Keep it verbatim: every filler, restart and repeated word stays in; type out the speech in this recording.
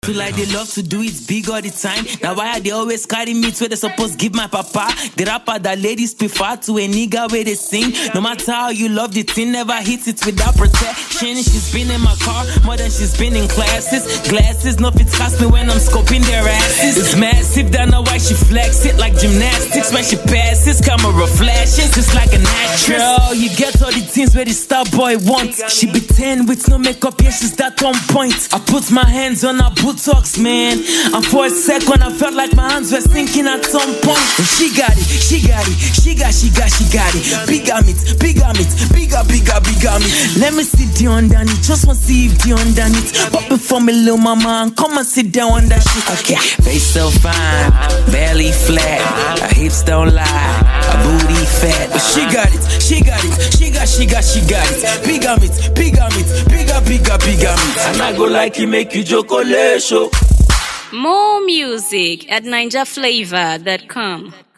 Feel like they love to do it big all the time. Now why are they always carry me to where they supposed give my papa? The rapper that ladies prefer to a nigga where they sing. No matter how you love the thing, never hit it without protection. She's been in my car more than she's been in classes. Glasses, nothing cost me when I'm scoping their asses. It's massive, don't know why she flex it like gymnastics. When she passes, camera flashes just like an actress. Girl, you get all the things where the star boy wants. She be ten with no makeup, yeah, she's that on point. I put my hands on her booty talks, man. And for a second, I felt like my hands were sinking at some point. And she got it, she got it, she got, she got, she got it. Bigger meat, bigger meat, bigger, bigger, bigger meat. Let me see the underneath, just want to see if the underneath. But before me, little mama, and come and sit down on that shit. Okay, face so fine, belly flat, her hips don't lie, her booty fat. But she got it, she got it, she got, she got, she got it. Bigger meat, bigger meat, bigger, bigger, bigger meat. And I go like it, make you chocolate. More music at ninja flavor dot com.